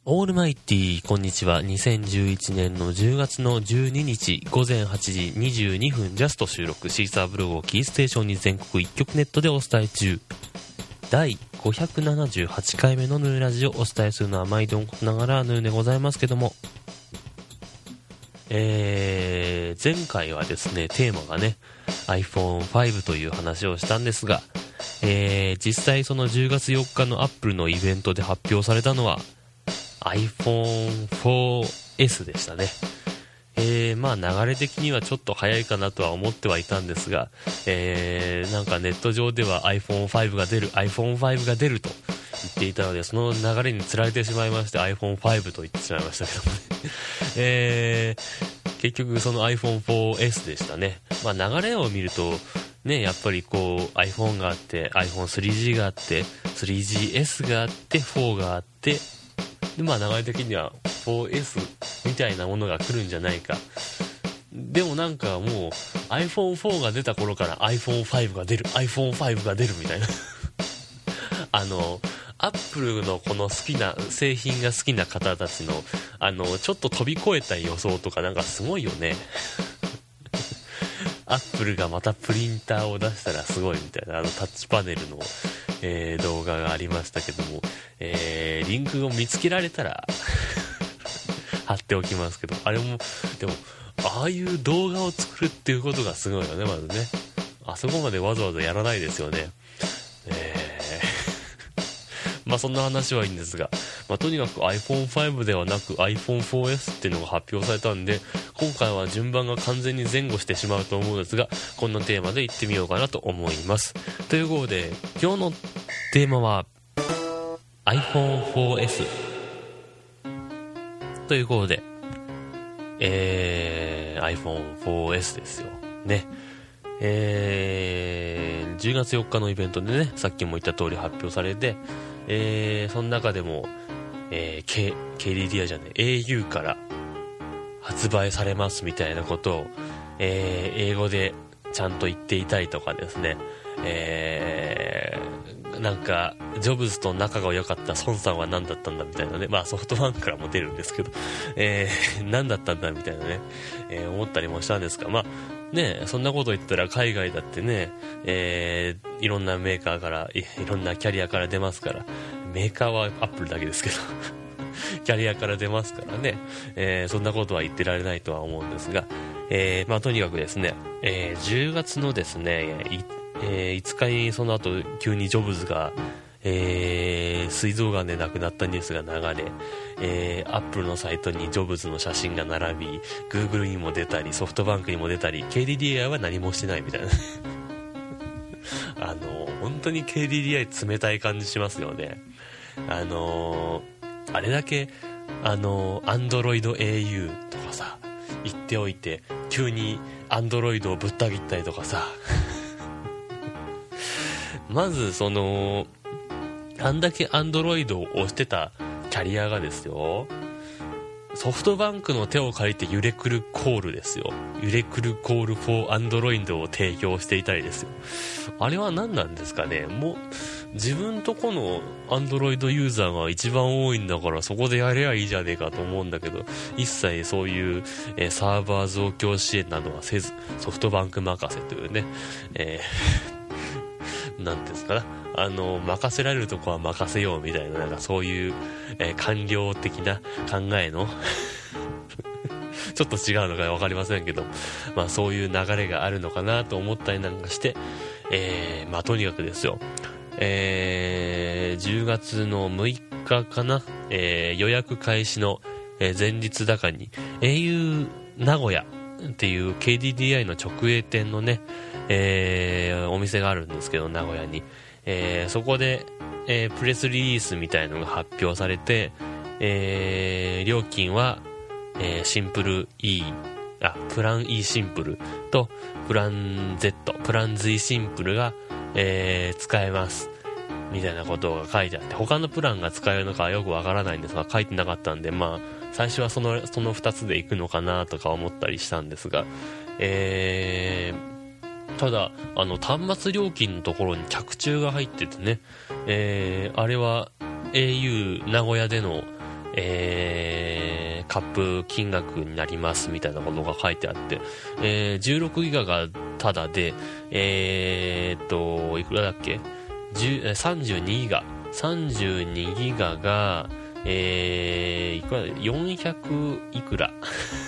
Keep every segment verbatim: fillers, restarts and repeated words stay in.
オールマイティーこんにちは。にせんじゅういちねんのじゅうがつのじゅうににちごぜんはちじにじゅうにふんジャスト収録、シーサーブログをキーステーションに全国一曲ネットでお伝え中、だいごひゃくななじゅうはちかいめのヌーラジをお伝えするのは毎度のことながらヌーでございますけども、えー、前回はですね、テーマがね アイフォンファイブ という話をしたんですが、えー、実際そのじゅうがつよっかのアップルのイベントで発表されたのは アイフォンフォーエス でしたね。えー、まあ流れ的にはちょっと早いかなとは思ってはいたんですが、えー、なんかネット上では アイフォンファイブ が出る アイフォンファイブ が出ると言っていたので、その流れにつられてしまいまして アイフォンファイブ と言ってしまいましたけどもねえー、結局その アイフォンフォーエス でしたね。まあ流れを見るとね、やっぱりこう iPhone があって アイフォンスリージー があって スリージーエス があってフォーがあって、でまあ流れ的には フォーエス みたいなものが来るんじゃないか。でもなんかもう アイフォンフォー が出た頃から アイフォンファイブ が出る アイフォンファイブ が出るみたいなあのアップルのこの好きな製品が好きな方たちのあのちょっと飛び越えた予想とかなんかすごいよねアップルがまたプリンターを出したらすごいみたいな、あのタッチパネルの、えー、動画がありましたけども、えー、リンクを見つけられたら貼っておきますけど、あれもでもああいう動画を作るっていうことがすごいよね。まずね、あそこまでわざわざやらないですよね。えーまあそんな話はいいんですが、まあ、とにかく アイフォンファイブ ではなく アイフォンフォーエス っていうのが発表されたんで、今回は順番が完全に前後してしまうと思うんですが、こんなテーマでいってみようかなと思います。ということで今日のテーマは アイフォンフォーエス ということで、えー、アイフォンフォーエス ですよね。えー、じゅうがつよっかのイベントでね、さっきも言った通り発表されて、えー、その中でも、えー、K、ケーディーディーアイ じゃねえ エーユー から発売されますみたいなことを、えー、英語でちゃんと言っていたりとかですね、えー、なんかジョブズと仲が良かった孫さんは何だったんだみたいなね、まあソフトバンクからも出るんですけど、えー、何だったんだみたいなね、えー、思ったりもしたんですが、まあね、そんなこと言ったら海外だってね、えー、いろんなメーカーからい、いろんなキャリアから出ますから、メーカーはアップルだけですけどキャリアから出ますからね、えー、そんなことは言ってられないとは思うんですが、えー、まあとにかくですね、えー、じゅうがつのですね、いえー、いつかにその後急にジョブズが、えー、膵臓がんで亡くなったニュースが流れ、えー、アップルのサイトにジョブズの写真が並び、グーグルにも出たりソフトバンクにも出たり、 ケーディーディーアイ は何もしてないみたいなあの本当に ケーディーディーアイ 冷たい感じしますよね。あのー、あれだけあのー、Android エーユー とかさ言っておいて、急に Android をぶった切ったりとかさまずそのあんだけ Android を押してたキャリアがですよ、ソフトバンクの手を借りてユレクルコールですよ、ユレクルコール for Android を提供していたりですよ。あれは何なんですかね。もう自分とこの Android ユーザーが一番多いんだからそこでやればいいじゃねえかと思うんだけど、一切そういう、えー、サーバー増強支援などはせず、ソフトバンク任せというね、えー、なんですかな、あの任せられるとこは任せようみたいな、なんかそういう、えー、官僚的な考えのちょっと違うのか分かりませんけど、まあそういう流れがあるのかなと思ったりなんかして、えー、まあとにかくですよ、えー、じゅうがつのむいかかな、えー、予約開始の前日だかに エーユー 名古屋っていう ケーディーディーアイ の直営店のね、えー、お店があるんですけど、名古屋に、えー、そこで、えー、プレスリリースみたいのが発表されて、えー、料金は、えー、シンプル E、 あプラン E シンプルとプラン Z、 プラン Z シンプルが、えー、使えますみたいなことが書いてあって、他のプランが使えるのかはよくわからないんですが、書いてなかったんで、まあ最初はそのそのふたつで行くのかなとか思ったりしたんですが、えー、ただあの端末料金のところに客中が入っててね、えー、あれは エーユー 名古屋での、 えー、カップ金額になりますみたいなことが書いてあって、えー、じゅうろくギガがタダで、えーっと、いくらだっけさんじゅうにギガ。さんじゅうにギガが、えー、いくらよんひゃくいくら。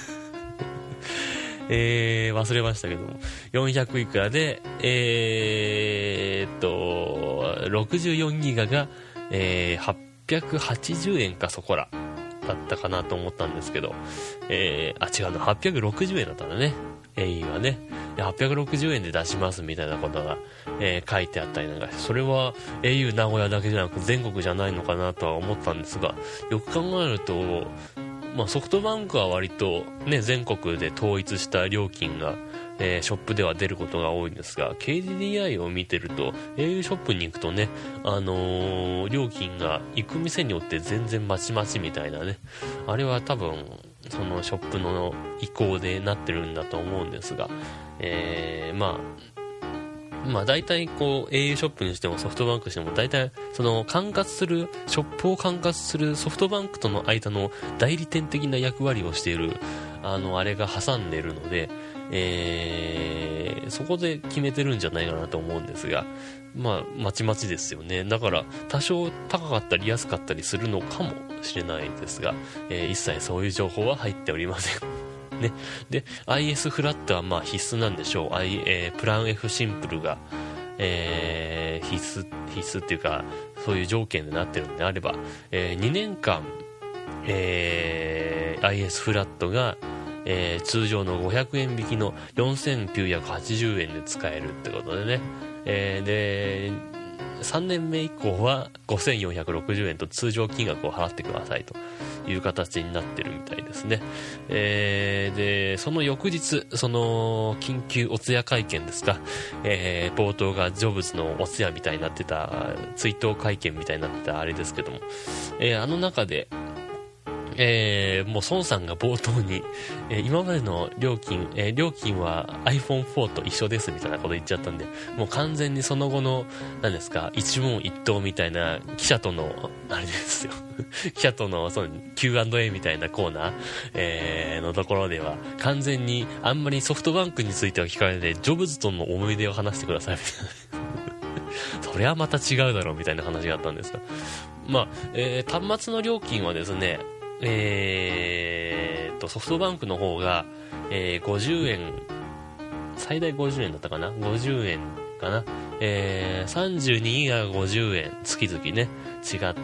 えー、忘れましたけども。よんひゃくいくらで、えーっと、ろくじゅうよんギガが、えー、はっぴゃくはちじゅうえんかそこら。だったかなと思ったんですけど、えー、あ、違うの、はっぴゃくろくじゅうえんだったんだね。au はね。はっぴゃくろくじゅうえんで出しますみたいなことが、えー、書いてあったりなんか、それは au 名古屋だけじゃなく全国じゃないのかなとは思ったんですが、よく考えると、まあ、ソフトバンクは割とね、全国で統一した料金が、えー、ショップでは出ることが多いんですが、 ケーディーディーアイ を見てると au ショップに行くとね、あのー、料金が行く店によって全然まちまちみたいなね、あれは多分そのショップの意向でなってるんだと思うんですが、えー、まあまあ大体こう au ショップにしてもソフトバンクにしても大体その管轄するショップを管轄するソフトバンクとの間の代理店的な役割をしているあのあれが挟んでいるので、えー、そこで決めてるんじゃないかなと思うんですが、まあまちまちですよね。だから多少高かったり安かったりするのかもしれないですが、えー、一切そういう情報は入っておりませんね。で アイエス フラットはまあ必須なんでしょう。I、えー、プラン F シンプルが、えー、必須必須っていうかそういう条件になってるんであれば、えー、にねんかん、えー、アイエス フラットがえー、通常のごひゃくえん引きのよんせんきゅうひゃくはちじゅうえんで使えるってことでね、えー、でさんねんめ以降はごせんよんひゃくろくじゅうえんと通常金額を払ってくださいという形になってるみたいですね。えー、でその翌日、その緊急お通夜会見ですか、えー、冒頭がジョブズのお通夜みたいになってた追悼会見みたいになってたあれですけども、えー、あの中でえー、もう孫さんが冒頭に、えー、今までの料金、えー、料金は アイフォンフォー と一緒ですみたいなこと言っちゃったんで、もう完全にその後の何ですか一問一答みたいな記者とのあれですよ記者とのその キューアンドエー みたいなコーナー、えー、のところでは完全にあんまりソフトバンクについては聞かれてジョブズとの思い出を話してくださいみたいなそれはまた違うだろうみたいな話があったんですが、まあ、えー、端末の料金はですね、えー、とソフトバンクの方が、えー、ごじゅうえん最大ごじゅうえんだったかなごじゅうえんかな、えー、さんじゅうにギガがごじゅうえん月々ね違って、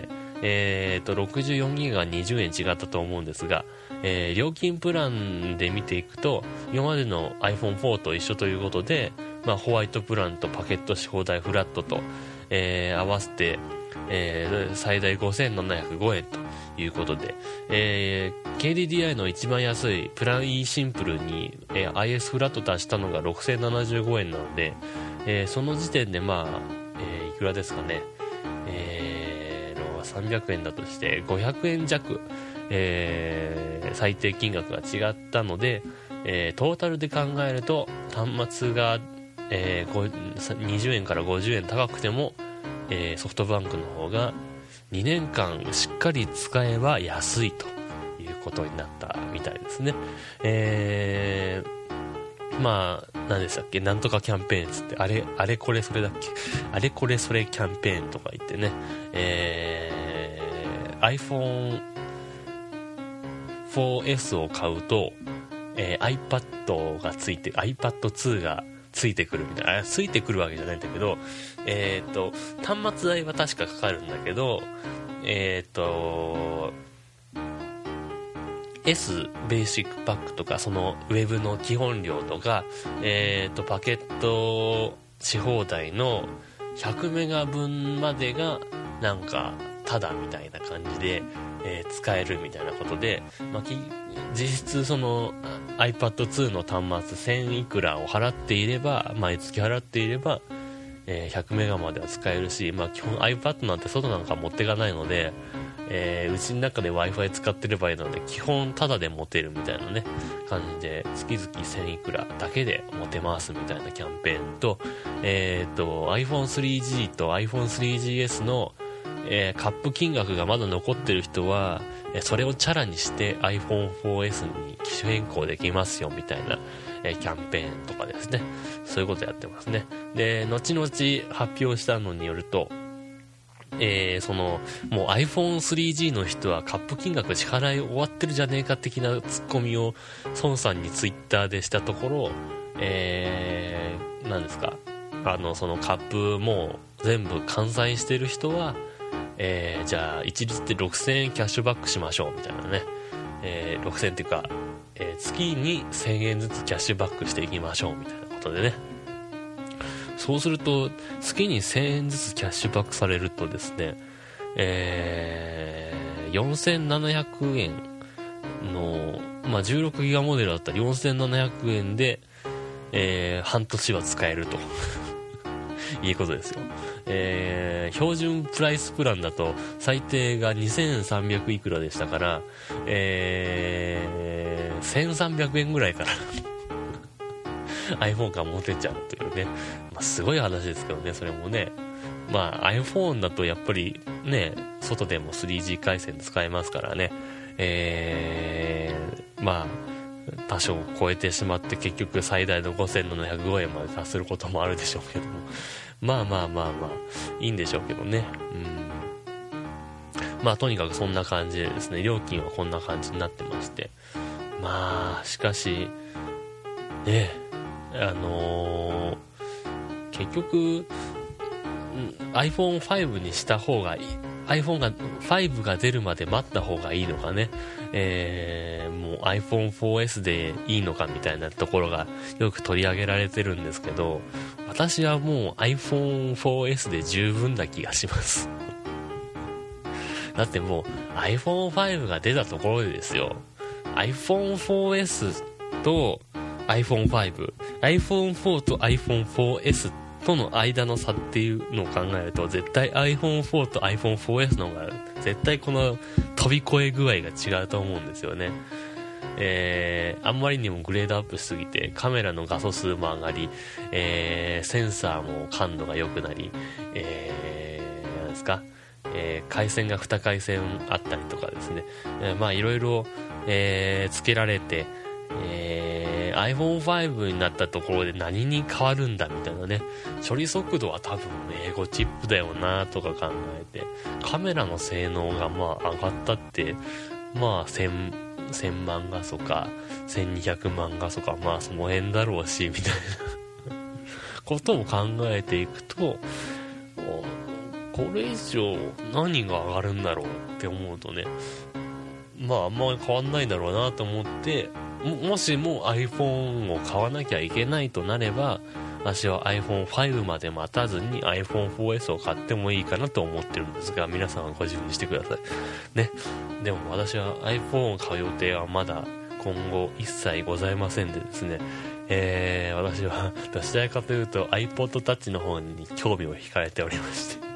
えー、とろくじゅうよんギガがにじゅうえん違ったと思うんですが、えー、料金プランで見ていくと今までの アイフォンフォー と一緒ということで、まあ、ホワイトプランとパケットし放題フラットと、えー、合わせて、えー、最大ごせんななひゃくごえんということで、えー、ケーディーディーアイ の一番安いプラン E シンプルに、えー、アイエス フラット足したのがろくせんななじゅうごえんなので、えー、その時点でまあ、えー、いくらですかね、えー、さんびゃくえんだとしてごひゃくえん弱、えー、最低金額が違ったので、えー、トータルで考えると端末が、えー、にじゅうえんからごじゅうえん高くても、えー、ソフトバンクの方がにねんかんしっかり使えば安いということになったみたいですね。えー、まあ何でしたっけ、なんとかキャンペーンつってあれあれこれそれだっけあれこれそれキャンペーンとか言ってね、えー、アイフォンフォーエス を買うと、えー、iPad がついて アイパッドツー がついてくるみたいな、ついてくるわけじゃないんだけど、えっと端末代は確かかかるんだけど、えっと S ベーシックパックとかそのウェブの基本料とか、えっとパケットし放題のひゃくメガ分までがなんかタダみたいな感じで、えー、使えるみたいなことで、まあ、実質その アイパッドツー の端末せんいくらを払っていれば、毎月払っていれば、えー、ひゃくメガまでは使えるし、まあ、基本 iPad なんて外なんか持っていかないので、えー、うちの中で Wi-Fi 使ってればいいので基本タダで持てるみたいなね感じで月々せんいくらだけで持てますみたいなキャンペーンと、えー、と アイフォンスリージー と アイフォンスリージーエス のえー、カップ金額がまだ残ってる人は、えー、それをチャラにして アイフォンフォーエス に機種変更できますよみたいな、えー、キャンペーンとかですね、そういうことやってますね。で、後々発表したのによると、えー、そのもう アイフォンスリージー の人はカップ金額支払い終わってるじゃねえか的なツッコミを孫さんにツイッターでしたところ、えー、何ですか、あのそのカップもう全部換算してる人は、えー、じゃあ一律でろくせんえんキャッシュバックしましょうみたいなね、えー、ろくせんえんっていうか、えー、月にせんえんずつキャッシュバックしていきましょうみたいなことでね、そうすると月にせんえんずつキャッシュバックされるとですね、えー、よんせんななひゃくえんの、まあ、じゅうろくギガモデルだったらよんせんななひゃくえんで、えー、半年は使えるといいことですよ。えー、標準プライスプランだと最低がにせんさんびゃくいくらでしたから、えー、せんさんびゃくえんぐらいからiPhone が持てちゃうというね、まあ、すごい話ですけどね、それもね。まあ iPhone だとやっぱりね、外でも スリージー 回線使えますからね、えー、まあ多少超えてしまって結局最大のごせんななひゃくごえんまで達することもあるでしょうけども、まあまあまあまあいいんでしょうけどね。うん、まあとにかくそんな感じでですね、料金はこんな感じになってまして、まあしかしね、あのー、結局 アイフォンファイブ にした方がいい、 iPhone がファイブが出るまで待った方がいいのかね、えー、もう アイフォンフォーエス でいいのかみたいなところがよく取り上げられてるんですけど、私はもう アイフォンフォーエス で十分な気がしますだってもう アイフォンファイブ が出たところでですよ、 アイフォンフォーエス と アイフォンファイブ、 アイフォンフォー と アイフォンフォーエス との間の差っていうのを考えると、絶対 アイフォンフォー と アイフォンフォーエス の方が絶対この飛び越え具合が違うと思うんですよね。えー、あんまりにもグレードアップしすぎてカメラの画素数も上がり、えー、センサーも感度が良くなり、えー、なんですか、えー、回線がに回線あったりとかですね、えー、まあいろいろ、えー、つけられて、えー、アイフォンファイブ になったところで何に変わるんだみたいなね、処理速度は多分英語チップだよなとか考えて、カメラの性能がまあ上がったってまあせんせんまん画素かせんにひゃくまん画素か、まあその辺だろうしみたいなことを考えていくと、これ以上何が上がるんだろうって思うとね、まああんまり変わんないだろうなと思って、 も, もしも iPhone を買わなきゃいけないとなれば、私は アイフォンファイブ まで待たずに アイフォンフォーエス を買ってもいいかなと思ってるんですが、皆さんはご自分にしてくださいね。でも私は iPhone を買う予定はまだ今後一切ございませんでですね、えー、私はどちらかというと iPod Touch の方に興味を惹かれておりまして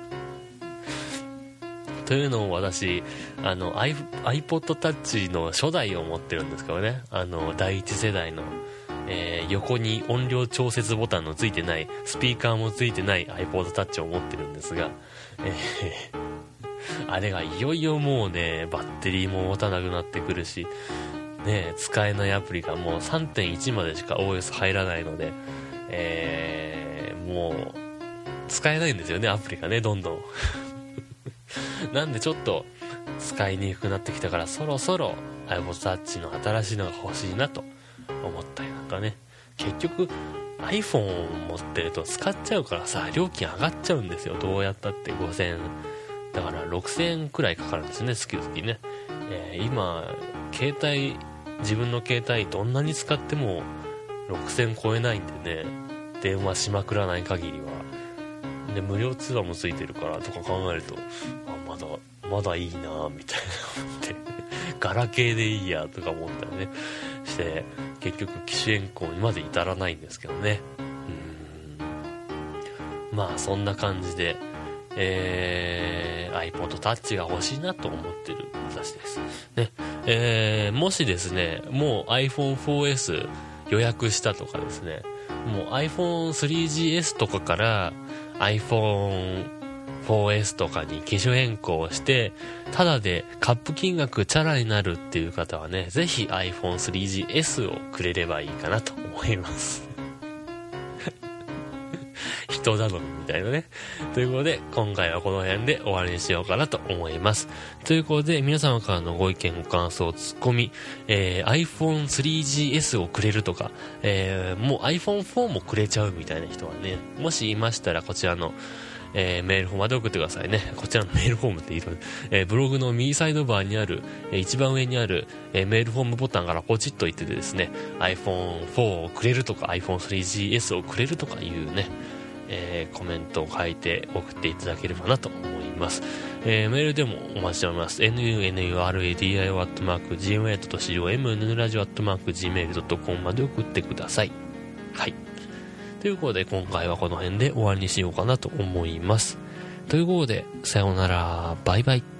というのを私あの iPod Touch の初代を持ってるんですけどね、あの第一世代の、えー、横に音量調節ボタンのついてない、スピーカーもついてない iPod Touch を持ってるんですが、えー、あれがいよいよもうねバッテリーも持たなくなってくるしね、使えないアプリがもう さんてんいち までしか オーエス 入らないので、えー、もう使えないんですよね、アプリがね、どんどんなんでちょっと使いにくくなってきたから、そろそろ iPod Touch の新しいのが欲しいなと思ったりなんかね。結局 iPhone 持ってると使っちゃうからさ、料金上がっちゃうんですよ、どうやったってごせんえんだからろくせんえんくらいかかるんですね、月々ね。えー、今携帯自分の携帯どんなに使ってもろくせん超えないんでね、電話しまくらない限りは。で無料通話もついてるからとか考えると、あまだまだいいなみたいな思ってガラケーでいいやとか思ったりねして結局機種変更にまで至らないんですけどね。うーんまあそんな感じで、えー、iPod Touch が欲しいなと思ってる私ですね。えー、もしですねもう アイフォンフォーエス 予約したとかですね、もう アイフォンスリージーエス とかから iPhone フォーエス とかに機種変更してただでカップ金額チャラになるっていう方はね、ぜひ アイフォンスリージーエス をくれればいいかなと思います人頼みみたいなね。ということで今回はこの辺で終わりにしようかなと思います。ということで皆様からのご意見ご感想ツッコミ、えー、アイフォンスリージーエス をくれるとか、えー、もう アイフォンフォー もくれちゃうみたいな人はね、もしいましたらこちらのえー、メールフォームまで送ってくださいね。こちらのメールフォームっていいの、えー、ブログの右サイドバーにある、えー、一番上にある、えー、メールフォームボタンからポチッといっててですね、 アイフォンフォー をくれるとか アイフォンスリージーエス をくれるとかいうね、えー、コメントを書いて送っていただければなと思います。えー、メールでもお待ちしております。エヌユーエヌユーアールエーディーアイオー アットマーク ジーメールドットシーオーエム ヌラジオ アットマーク ジーメールドットコム まで送ってください。はい。ということで今回はこの辺で終わりにしようかなと思います。ということでさようなら、バイバイ。